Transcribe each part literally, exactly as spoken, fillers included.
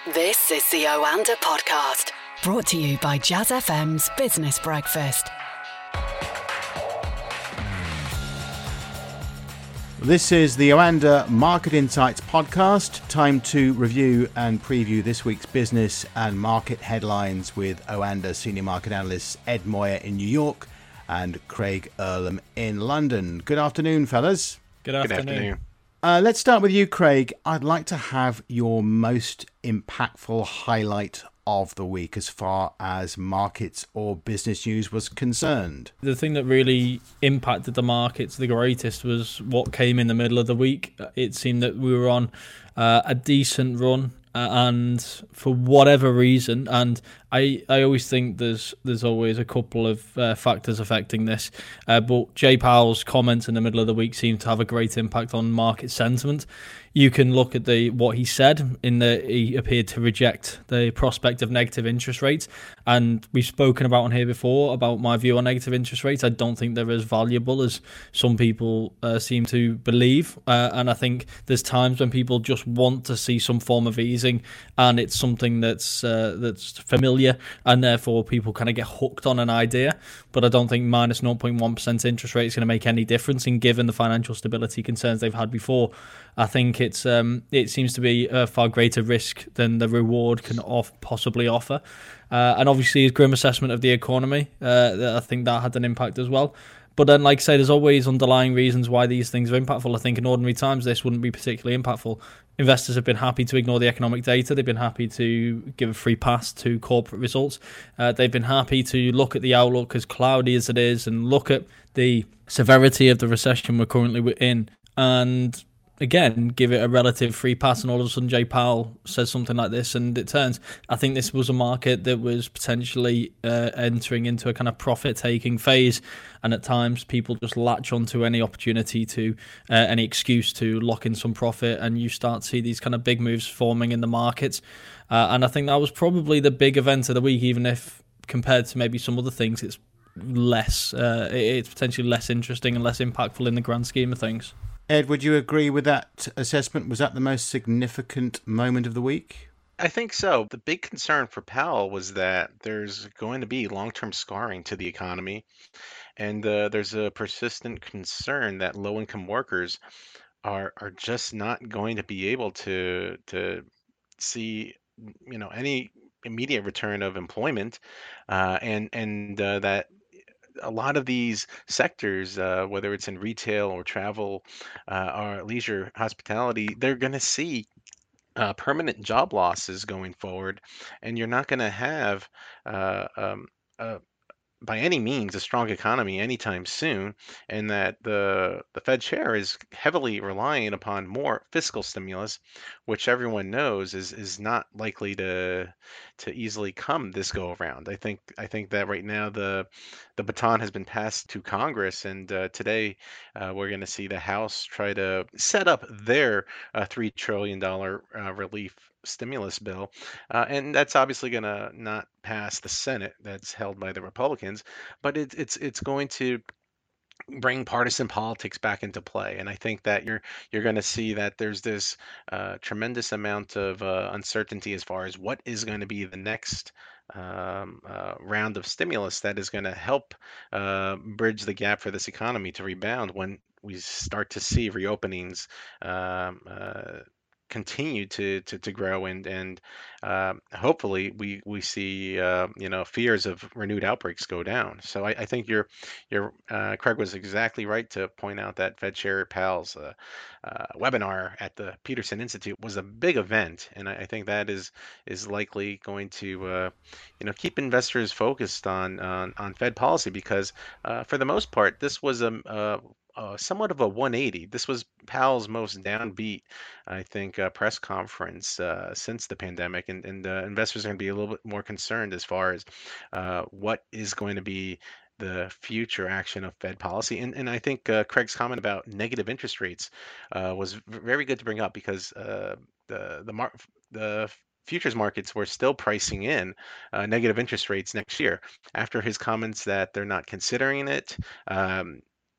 This is the Oanda Podcast, brought to you by Jazz F M's Business Breakfast. This is the Oanda Market Insights Podcast. Time to review and preview this week's business and market headlines with Oanda Senior Market Analysts Ed Moyer in New York and Craig Earlham in London. Good afternoon, fellas. Good afternoon. Good afternoon. Uh, let's start with you, Craig. I'd like to have your most impactful highlight of the week as far as markets or business news was concerned. The thing that really impacted the markets the greatest was what came in the middle of the week. It seemed that we were on uh, a decent run. Uh, and for whatever reason, and I, I always think there's there's always a couple of uh, factors affecting this, uh, but Jay Powell's comments in the middle of the week seemed to have a great impact on market sentiment. You can look at the what he said in the he appeared to reject the prospect of negative interest rates, and we've spoken about on here before about my view on negative interest rates. I don't think they're as valuable as some people uh, seem to believe, uh, and I think there's times when people just want to see some form of easing, and it's something that's uh, that's familiar, and therefore people kind of get hooked on an idea. But I don't think minus zero point one percent interest rate is going to make any difference, and given the financial stability concerns they've had before, I think it's um, it seems to be a far greater risk than the reward can off, possibly offer. Uh, and obviously his grim assessment of the economy, uh, I think that had an impact as well. But then, like I say, there's always underlying reasons why these things are impactful. I think in ordinary times this wouldn't be particularly impactful. Investors have been happy to ignore the economic data. They've been happy to give a free pass to corporate results. Uh, they've been happy to look at the outlook as cloudy as it is and look at the severity of the recession we're currently in and again, give it a relative free pass, and all of a sudden Jay Powell says something like this and it turns. I think this was a market that was potentially uh, entering into a kind of profit-taking phase, and at times people just latch onto any opportunity to, uh, any excuse to lock in some profit, and you start to see these kind of big moves forming in the markets. Uh, and I think that was probably the big event of the week, even if compared to maybe some other things, it's less, uh, it's potentially less interesting and less impactful in the grand scheme of things. Ed, would you agree with that assessment? Was that the most significant moment of the week? I think so. The big concern for Powell was that there's going to be long-term scarring to the economy, and uh, there's a persistent concern that low-income workers are are just not going to be able to to see, you know, any immediate return of employment, uh, and and uh, that a lot of these sectors, uh, whether it's in retail or travel, uh, or leisure hospitality, they're going to see uh, permanent job losses going forward, and you're not going to have uh, um, uh, by any means a strong economy anytime soon, and that the the Fed chair is heavily relying upon more fiscal stimulus, which everyone knows is is not likely to to easily come this go around. I think I think that right now the the baton has been passed to Congress, and uh, today uh, we're going to see the House try to set up their uh, three trillion dollar uh, relief stimulus bill, uh, and that's obviously going to not pass the Senate. That's held by the Republicans, but it, it's it's going to bring partisan politics back into play. And I think that you're you're going to see that there's this uh, tremendous amount of uh, uncertainty as far as what is going to be the next um, uh, round of stimulus that is going to help uh, bridge the gap for this economy to rebound when we start to see reopenings um, uh, continue to, to, to grow, and and um, hopefully we we see uh, you know fears of renewed outbreaks go down. So I, I think your your uh, Craig was exactly right to point out that Fed Chair Powell's uh, uh, webinar at the Peterson Institute was a big event, and I, I think that is is likely going to uh, you know keep investors focused on on, on Fed policy, because uh, for the most part this was a, a uh, somewhat of a one eighty. This was Powell's most downbeat, I think, uh, press conference uh, since the pandemic, and, and uh, investors are going to be a little bit more concerned as far as uh, what is going to be the future action of Fed policy. And, and I think uh, Craig's comment about negative interest rates uh, was v- very good to bring up, because uh, the the mar- the futures markets were still pricing in uh, negative interest rates next year after his comments that they're not considering it. Um,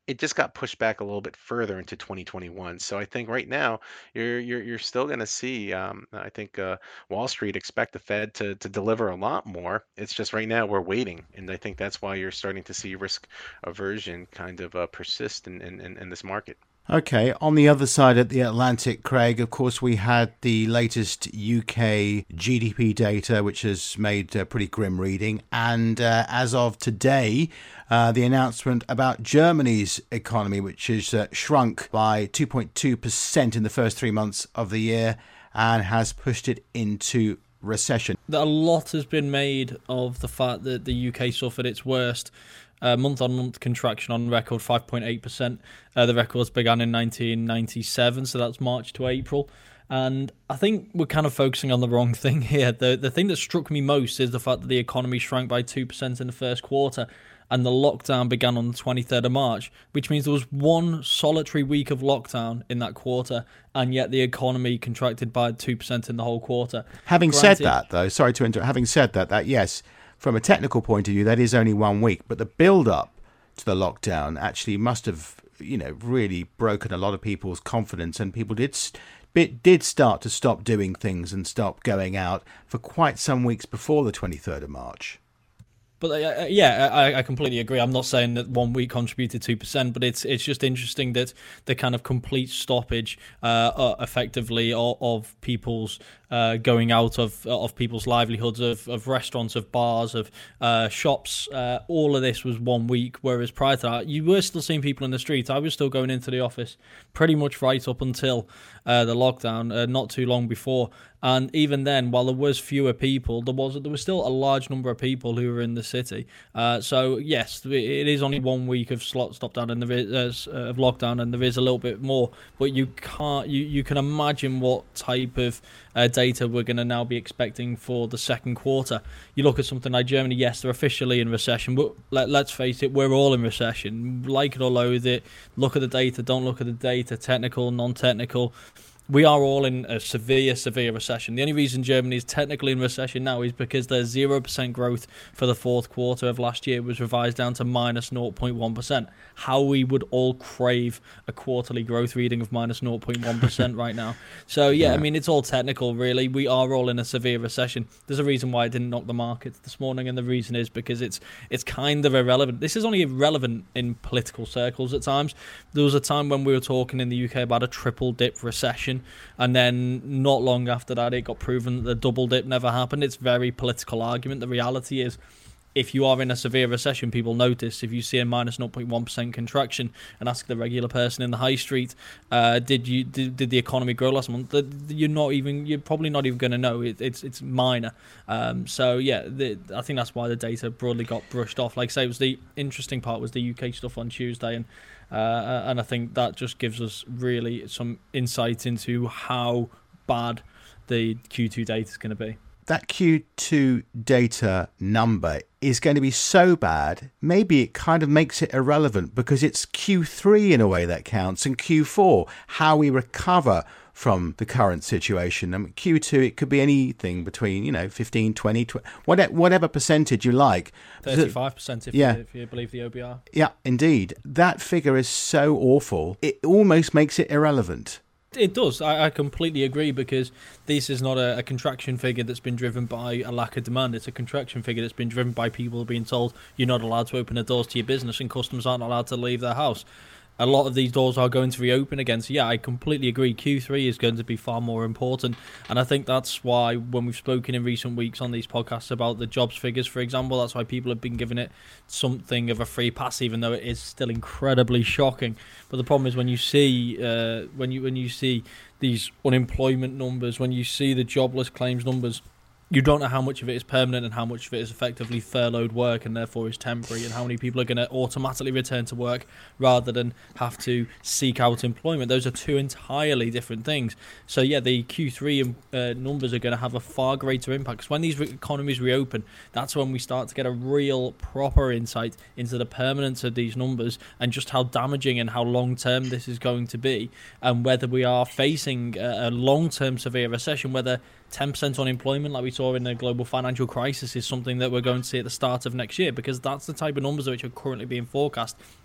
it just got pushed back a little bit further into twenty twenty-one. So I think right now you're you're you're still going to see. Um, I think uh, Wall Street expect the Fed to to deliver a lot more. It's just right now we're waiting, and I think that's why you're starting to see risk aversion kind of uh, persist in, in in in this market. Okay, on the other side of the Atlantic, Craig, of course, we had the latest U K G D P data, which has made uh, pretty grim reading. And uh, as of today, uh, the announcement about Germany's economy, which has uh, shrunk by two point two percent in the first three months of the year and has pushed it into recession. A lot has been made of the fact that the U K suffered its worst Uh, month-on-month contraction on record, five point eight percent. Uh, the records began in nineteen ninety-seven, so that's March to April. And I think we're kind of focusing on the wrong thing here. The the thing that struck me most is the fact that the economy shrank by two percent in the first quarter, and the lockdown began on the twenty-third of March, which means there was one solitary week of lockdown in that quarter, and yet the economy contracted by two percent in the whole quarter. Having Granted, said that, though, sorry to interrupt, having said that, that yes, from a technical point of view, that is only one week, but the build-up to the lockdown actually must have, you know, really broken a lot of people's confidence, and people did did start to stop doing things and stop going out for quite some weeks before the twenty-third of March. But uh, yeah, I, I completely agree. I'm not saying that one week contributed two percent, but it's it's just interesting that the kind of complete stoppage, uh, uh, effectively, of, of people's uh, going out of of people's livelihoods, of, of restaurants, of bars, of uh, shops. Uh, all of this was one week, whereas prior to that, you were still seeing people in the streets. I was still going into the office pretty much right up until uh, the lockdown, uh, not too long before. And even then, while there was fewer people, there was there was still a large number of people who were in the city. Uh, so yes, it is only one week of slot stop down and there is uh, of lockdown, and there is a little bit more. But you can't you, you can imagine what type of uh, data we're going to now be expecting for the second quarter. You look at something like Germany. Yes, they're officially in recession, but let, let's face it, we're all in recession. Like it or loathe it, look at the data. Don't look at the data. Technical, non-technical. We are all in a severe, severe recession. The only reason Germany is technically in recession now is because their zero percent growth for the fourth quarter of last year was revised down to minus zero point one percent. How we would all crave a quarterly growth reading of minus zero point one percent right now. So, yeah, yeah, I mean, it's all technical, really. We are all in a severe recession. There's a reason why it didn't knock the markets this morning, and the reason is because it's it's kind of irrelevant. This is only irrelevant in political circles at times. There was a time when we were talking in the U K about a triple dip recession, and then not long after that it got proven that the double dip never happened. It's very political argument. The reality is, if you are in a severe recession, people notice. If you see a minus zero point one percent contraction and ask the regular person in the high street, uh, did you did, did the economy grow last month? You're not even you're probably not even going to know. It, it's it's minor. Um, so yeah, the, I think that's why the data broadly got brushed off. Like I say, it was the interesting part was the U K stuff on Tuesday, and uh, and I think that just gives us really some insight into how bad the Q two data is going to be. That Q two data number is going to be so bad, maybe it kind of makes it irrelevant, because it's Q three in a way that counts, and Q four, how we recover from the current situation. I mean, Q two, it could be anything between, you know, fifteen, twenty, twenty whatever, whatever percentage you like. thirty-five percent if, yeah. you, if you believe the O B R. Yeah, indeed. That figure is so awful, it almost makes it irrelevant. It does. I, I completely agree, because this is not a, a contraction figure that's been driven by a lack of demand. It's a contraction figure that's been driven by people being told you're not allowed to open the doors to your business and customers aren't allowed to leave their house. A lot of these doors are going to reopen again. So yeah, I completely agree. Q three is going to be far more important. And I think that's why when we've spoken in recent weeks on these podcasts about the jobs figures, for example, that's why people have been giving it something of a free pass, even though it is still incredibly shocking. But the problem is when you see uh, when you when you see these unemployment numbers, when you see the jobless claims numbers, you don't know how much of it is permanent and how much of it is effectively furloughed work and therefore is temporary, and how many people are going to automatically return to work rather than have to seek out employment. Those are two entirely different things. So yeah, the Q three uh, numbers are going to have a far greater impact, because when these re- economies reopen, that's when we start to get a real proper insight into the permanence of these numbers and just how damaging and how long-term this is going to be, and whether we are facing a, a long-term severe recession, whether ten percent unemployment like we saw in the global financial crisis is something that we're going to see at the start of next year, because that's the type of numbers which are currently being forecast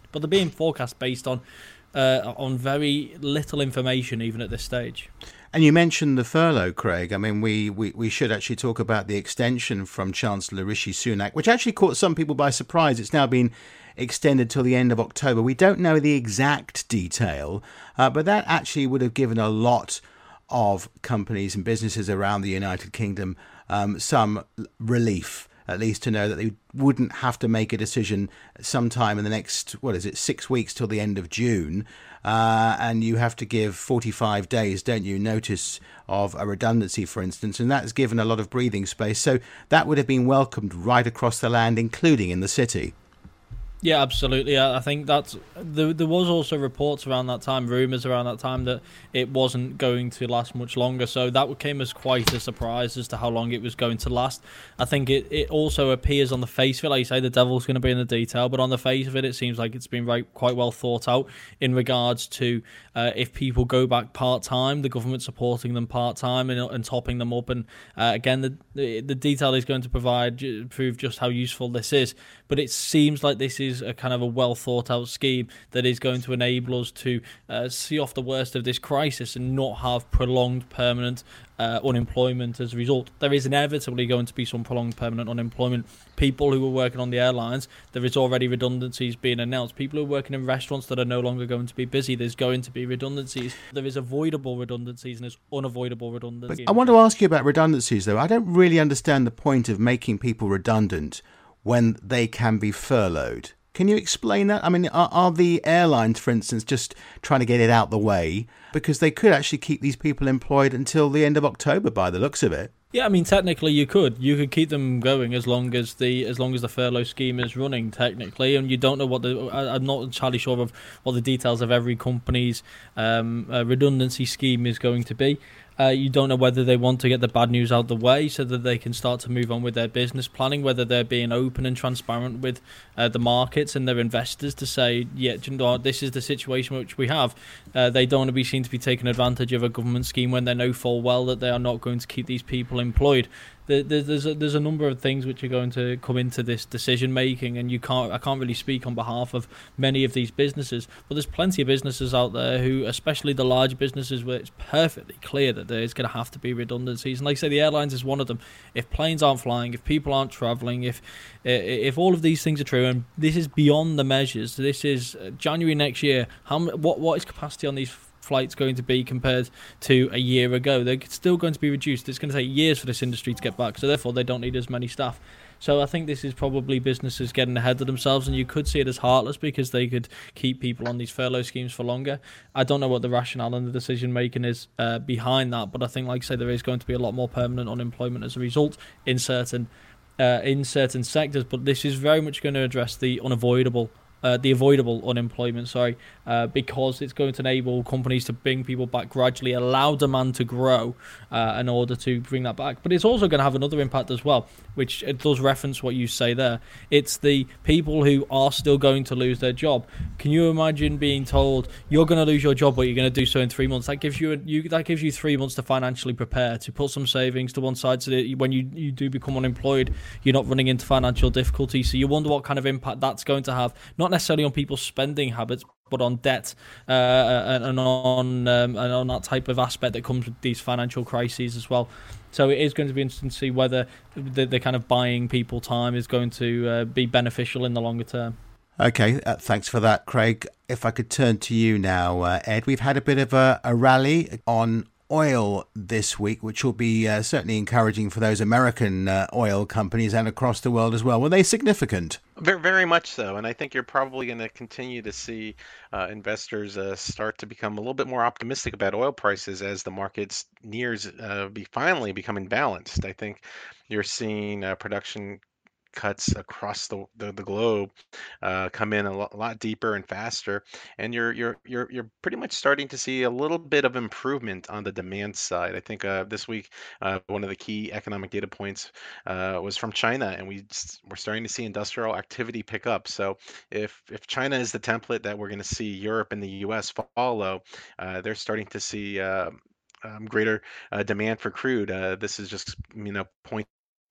but they're being forecast based on uh, on very little information, even at this stage. And you mentioned the furlough, Craig. I mean, we, we, we should actually talk about the extension from Chancellor Rishi Sunak, which actually caught some people by surprise. It's now been extended till the end of October. We don't know the exact detail, uh, but that actually would have given a lot of companies and businesses around the United Kingdom um, some relief, at least to know that they wouldn't have to make a decision sometime in the next, what is it, six weeks till the end of June. Uh, and you have to give forty-five days, don't you, notice of a redundancy, for instance. And that's given a lot of breathing space. So that would have been welcomed right across the land, including in the city. Yeah, absolutely. I think that's there, there was also reports around that time, rumours around that time, that it wasn't going to last much longer. So that came as quite a surprise as to how long it was going to last. I think it, it also appears on the face of it, like you say, the devil's going to be in the detail, but on the face of it, it seems like it's been right, quite well thought out in regards to uh, if people go back part-time, the government supporting them part-time and, and topping them up. And uh, again, the, the the detail is going to provide prove just how useful this is. But it seems like this is a kind of a well thought out scheme that is going to enable us to uh, see off the worst of this crisis and not have prolonged permanent uh, unemployment as a result. There is inevitably going to be some prolonged permanent unemployment. People who are working on the airlines, there is already redundancies being announced. People who are working in restaurants that are no longer going to be busy, there's going to be redundancies. There is avoidable redundancies and there's unavoidable redundancies. But I want to ask you about redundancies, though. I don't really understand the point of making people redundant when they can be furloughed. Can you explain that? I mean, are, are the airlines, for instance, just trying to get it out the way? Because they could actually keep these people employed until the end of October by the looks of it. Yeah, I mean, technically you could. You could keep them going as long as the as long as the furlough scheme is running, technically. And you don't know what the... I, I'm not entirely sure of what the details of every company's um, uh, redundancy scheme is going to be. Uh, you don't know whether they want to get the bad news out the way so that they can start to move on with their business planning, whether they're being open and transparent with uh, the markets and their investors to say, yeah, do you know what, this is the situation which we have. Uh, they don't want to be seen to be taking advantage of a government scheme when they know full well that they are not going to keep these people employed. There's a, there's a number of things which are going to come into this decision making, and you can't I can't really speak on behalf of many of these businesses, but there's plenty of businesses out there who, especially the large businesses, where it's perfectly clear that there's going to have to be redundancies. And like I say, the airlines is one of them. If planes aren't flying, if people aren't travelling, if if all of these things are true, and this is beyond the measures, this is January next year. How what what is capacity on these flights going to be compared to a year ago? They're still going to be reduced. It's going to take years for this industry to get back, so therefore they don't need as many staff. So I think this is probably businesses getting ahead of themselves, and you could see it as heartless because they could keep people on these furlough schemes for longer. I don't know what the rationale and the decision making is uh, behind that, but I think, like I say, there is going to be a lot more permanent unemployment as a result in certain uh, in certain sectors. But this is very much going to address the unavoidable Uh, the avoidable unemployment, sorry, uh, because it's going to enable companies to bring people back gradually, allow demand to grow uh, in order to bring that back. But it's also going to have another impact as well, which it does reference what you say there. It's the people who are still going to lose their job. Can you imagine being told you're going to lose your job, but you're going to do so in three months? That gives you, a, you that gives you three months to financially prepare, to put some savings to one side so that when you, you do become unemployed, you're not running into financial difficulty. So you wonder what kind of impact that's going to have, not necessarily on people's spending habits, but on debt uh, and, and on um, and on that type of aspect that comes with these financial crises as well. So it is going to be interesting to see whether the, the kind of buying people time is going to uh, be beneficial in the longer term. Okay, uh, thanks for that, Craig. If I could turn to you now, uh, Ed, we've had a bit of a, a rally on oil this week, which will be uh, certainly encouraging for those American uh, oil companies and across the world as well. Were they significant? Very, very much so. And I think you're probably going to continue to see uh, investors uh, start to become a little bit more optimistic about oil prices as the markets nears uh, be finally becoming balanced. I think you're seeing uh, production cuts across the the, the globe uh, come in a lot, lot deeper and faster, and you're you're you're you're pretty much starting to see a little bit of improvement on the demand side. I think uh, this week uh, one of the key economic data points uh, was from China, and we s- we're starting to see industrial activity pick up. So if if China is the template that we're going to see Europe and the U S follow, uh, they're starting to see. Uh, um, greater uh, demand for crude. Uh, this is just, you know, point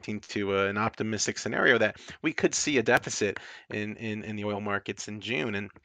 to uh, an optimistic scenario that we could see a deficit in, in, in the oil markets in June. And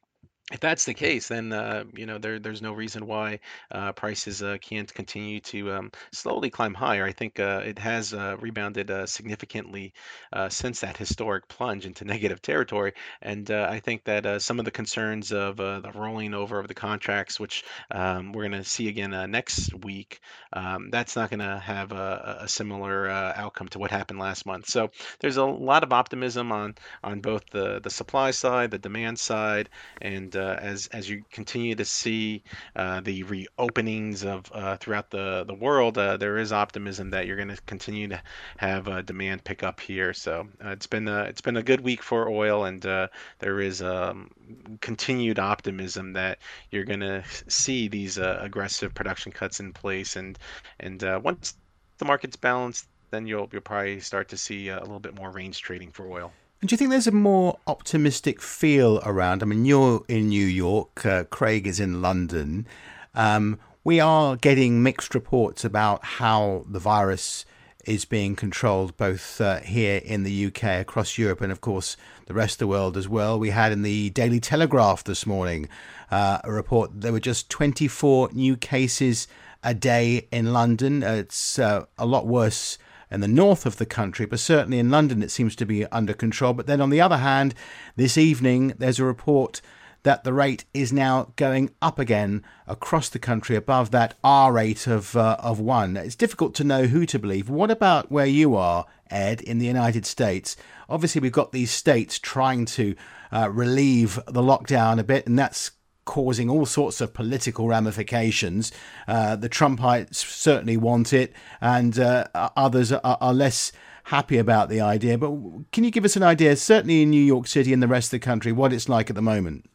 If that's the case, then uh, you know there there's no reason why uh, prices uh, can't continue to um, slowly climb higher. I think uh, it has uh, rebounded uh, significantly uh, since that historic plunge into negative territory, and uh, I think that uh, some of the concerns of uh, the rolling over of the contracts, which um, we're going to see again uh, next week, um, that's not going to have a, a similar uh, outcome to what happened last month. So there's a lot of optimism on on both the the supply side, the demand side, and uh, as as you continue to see uh, the reopenings of uh, throughout the the world, uh, there is optimism that you're going to continue to have uh, demand pick up here. So uh, it's been a, it's been a good week for oil, and uh, there is um, continued optimism that you're going to see these uh, aggressive production cuts in place, and and uh, once the market's balanced, then you'll you'll probably start to see uh, a little bit more range trading for oil. And do you think there's a more optimistic feel around? I mean, you're in New York, uh, Craig is in London. Um, we are getting mixed reports about how the virus is being controlled, both uh, here in the U K, across Europe, and of course the rest of the world as well. We had in the Daily Telegraph this morning uh, a report that there were just twenty-four new cases a day in London. Uh, it's uh, a lot worse in the north of the country, but certainly in London it seems to be under control. But then on the other hand, this evening there's a report that the rate is now going up again across the country above that R rate of uh, of one. It's difficult to know who to believe. What about where you are, Ed, in the United States? Obviously we've got these states trying to uh, relieve the lockdown a bit, and that's causing all sorts of political ramifications. Uh, the Trumpites certainly want it, and uh, others are, are less happy about the idea. But can you give us an idea, certainly in New York City and the rest of the country, what it's like at the moment?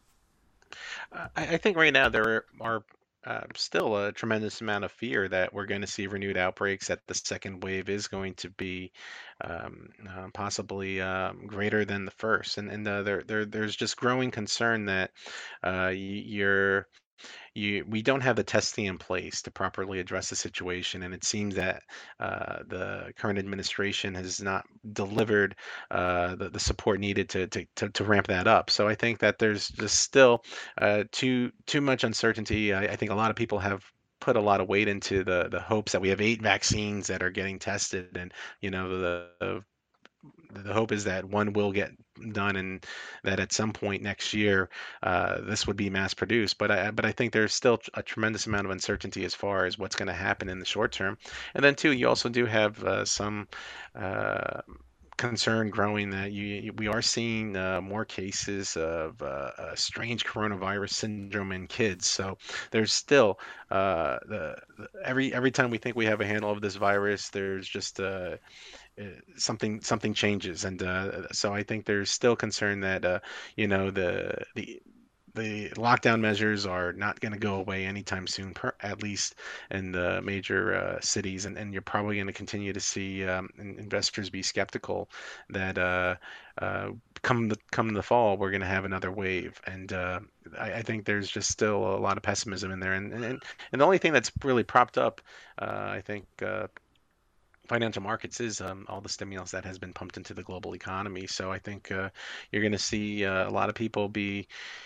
I I think right now there are uh, still a tremendous amount of fear that we're going to see renewed outbreaks, that the second wave is going to be um, uh, possibly um, greater than the first. And, and uh, there, there, there's just growing concern that uh, y- you're you we don't have the testing in place to properly address the situation, and it seems that uh, the current administration has not delivered uh, the, the support needed to, to to to ramp that up. So I think that there's just still uh, too too much uncertainty. I, I think a lot of people have put a lot of weight into the the hopes that we have eight vaccines that are getting tested, and you know the, the the hope is that one will get done, and that at some point next year uh, this would be mass produced. But I but I think there's still a tremendous amount of uncertainty as far as what's going to happen in the short term. And then too, you also do have uh, some uh, concern growing that you, you we are seeing uh, more cases of uh, uh, strange coronavirus syndrome in kids. So there's still uh, the, the every every time we think we have a handle of this virus, there's just uh, uh, something something changes, and uh, so I think there's still concern that uh, you know the the the lockdown measures are not going to go away anytime soon, per, at least in the major uh, cities, and, and you're probably going to continue to see um, investors be skeptical that uh, uh, come the come the fall we're going to have another wave, and uh, I, I think there's just still a lot of pessimism in there, and and, and the only thing that's really propped up, uh, I think. Uh, financial markets is um, all the stimulus that has been pumped into the global economy. So I think uh, you're going to see uh, a lot of people be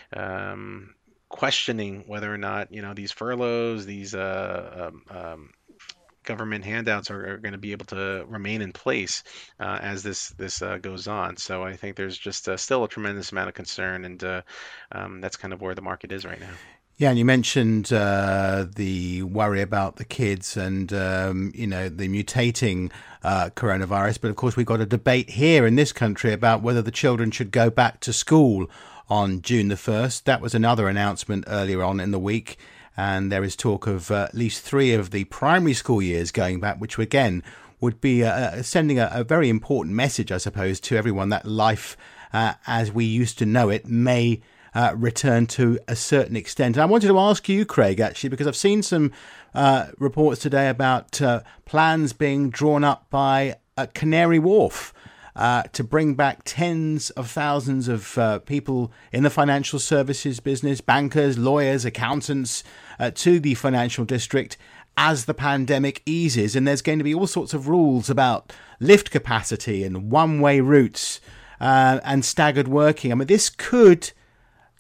um, questioning whether or not you know these furloughs, these uh, um, um, government handouts are, are going to be able to remain in place uh, as this this uh, goes on. So I think there's just uh, still a tremendous amount of concern, and uh, um, that's kind of where the market is right now. Yeah, and you mentioned uh, the worry about the kids and, um, you know, the mutating uh, coronavirus. But of course, we've got a debate here in this country about whether the children should go back to school on June the first. That was another announcement earlier on in the week. And there is talk of uh, at least three of the primary school years going back, which again would be uh, sending a, a very important message, I suppose, to everyone that life uh, as we used to know it may Uh, return to a certain extent. And I wanted to ask you, Craig, actually, because I've seen some uh, reports today about uh, plans being drawn up by uh, Canary Wharf uh, to bring back tens of thousands of uh, people in the financial services business, bankers, lawyers, accountants, uh, to the financial district as the pandemic eases. And there's going to be all sorts of rules about lift capacity and one-way routes uh, and staggered working. I mean, this could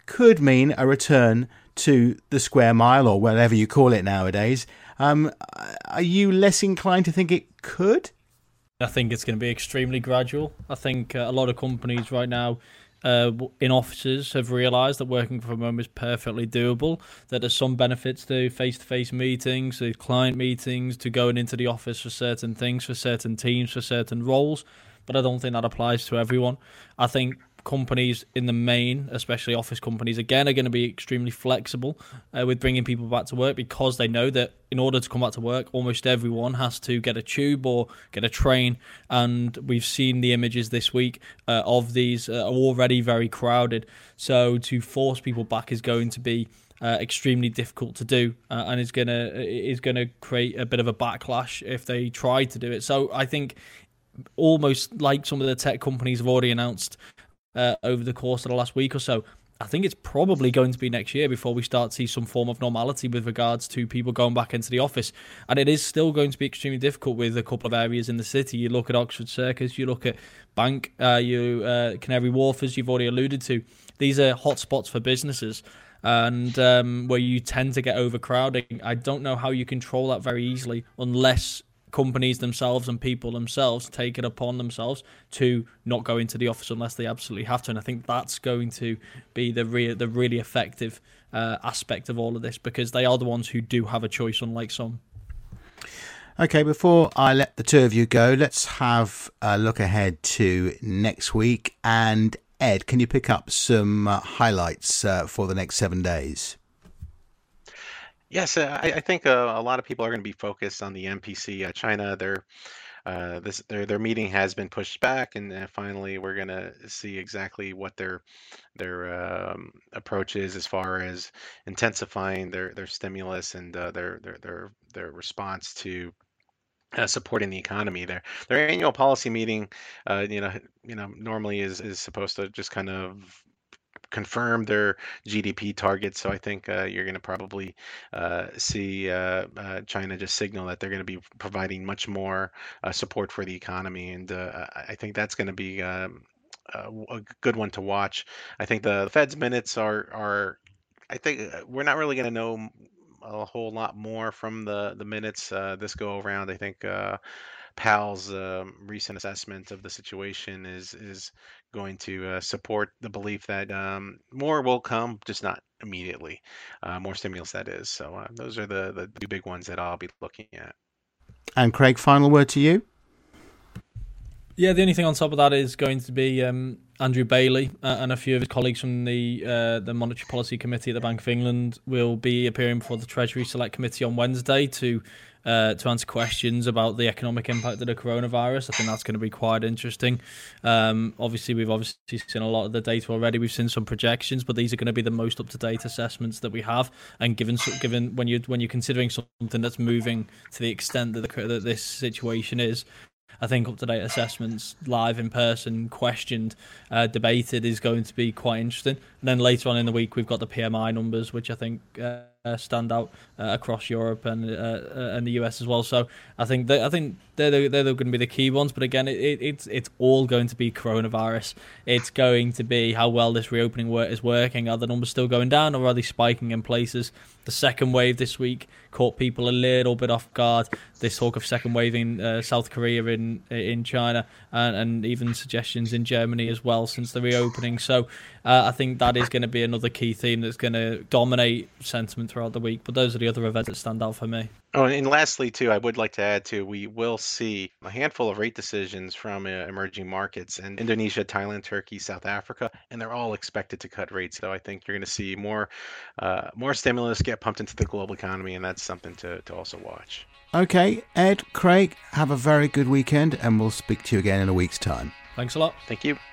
could mean a return to the square mile or whatever you call it nowadays. Um, are you less inclined to think it could? I think it's going to be extremely gradual. I think uh, a lot of companies right now uh, in offices have realised that working from home is perfectly doable, that there's some benefits to face-to-face meetings, to client meetings, to going into the office for certain things, for certain teams, for certain roles, but I don't think that applies to everyone. I think companies in the main, especially office companies, again, are going to be extremely flexible uh, with bringing people back to work, because they know that in order to come back to work, almost everyone has to get a tube or get a train. And we've seen the images this week uh, of these uh, already very crowded. So to force people back is going to be Uh, extremely difficult to do, uh, and is gonna is gonna create a bit of a backlash if they try to do it. So I think, almost like some of the tech companies have already announced uh, over the course of the last week or so, I think it's probably going to be next year before we start to see some form of normality with regards to people going back into the office. And it is still going to be extremely difficult with a couple of areas in the city. You look at Oxford Circus, you look at Bank, uh, you uh, Canary Wharf, as you've already alluded to. These are hotspots for businesses, and um, where you tend to get overcrowding. I don't know how you control that very easily unless companies themselves and people themselves take it upon themselves to not go into the office unless they absolutely have to. And I think that's going to be the re- the really effective uh, aspect of all of this, because they are the ones who do have a choice, unlike some. Okay, before I let the two of you go, let's have a look ahead to next week. And Ed, can you pick up some uh, highlights uh, for the next seven days? Yes, uh, I, I think uh, a lot of people are going to be focused on the N P C uh, China. Their uh, this their their meeting has been pushed back, and uh, finally we're going to see exactly what their their um, approach is as far as intensifying their their stimulus and uh, their their their their response to Uh, supporting the economy. Their their annual policy meeting, uh, you know, you know, normally is is supposed to just kind of confirm their G D P targets. So I think uh, you're going to probably uh, see uh, uh, China just signal that they're going to be providing much more uh, support for the economy, and uh, I I think that's going to be um, a, a good one to watch. I think the Fed's minutes are are. I think uh, we're not really going to know a whole lot more from the the minutes uh, this go around. I think uh, Powell's um, recent assessment of the situation is is going to uh, support the belief that um, more will come, just not immediately. Uh, more stimulus, that is. So uh, those are the the two big ones that I'll be looking at. And Craig, final word to you. Yeah, the only thing on top of that is going to be um, Andrew Bailey uh, and a few of his colleagues from the uh, the Monetary Policy Committee at the Bank of England will be appearing before the Treasury Select Committee on Wednesday to uh, to answer questions about the economic impact of the coronavirus. I think that's going to be quite interesting. Um, obviously, we've obviously seen a lot of the data already. We've seen some projections, but these are going to be the most up-to-date assessments that we have. And given given when you when you're considering something that's moving to the extent that, the, that this situation is, I think up-to-date assessments, live in person, questioned, uh, debated, is going to be quite interesting. And then later on in the week, we've got the P M I numbers, which I think uh, stand out uh, across Europe and uh, and the U S as well. So I think they, I think they're the, they're going to be the key ones. But again, it, it, it's it's all going to be coronavirus. It's going to be how well this reopening work is working. Are the numbers still going down, or are they spiking in places? The second wave this week caught people a little bit off guard. This talk of second wave in uh, South Korea, in in China, and, and even suggestions in Germany as well since the reopening. So uh, I think that is going to be another key theme that's going to dominate sentiment throughout the week. But those are the other events that stand out for me. Oh, and lastly, too, I would like to add, too, we will see a handful of rate decisions from uh, emerging markets in Indonesia, Thailand, Turkey, South Africa, and they're all expected to cut rates. So I think you're going to see more uh, more stimulus get pumped into the global economy, and that's something to, to also watch. Okay, Ed, Craig, have a very good weekend, and we'll speak to you again in a week's time. Thanks a lot. Thank you.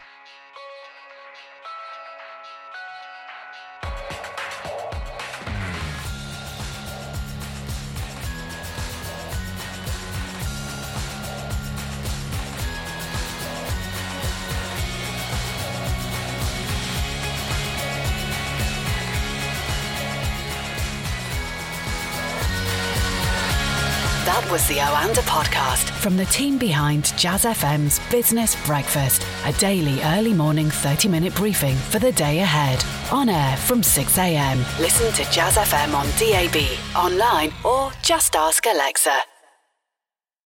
That was the Oanda podcast from the team behind Jazz F M's Business Breakfast, a daily early morning thirty minute briefing for the day ahead. On air from six a.m. Listen to Jazz F M on D A B, online, or just ask Alexa.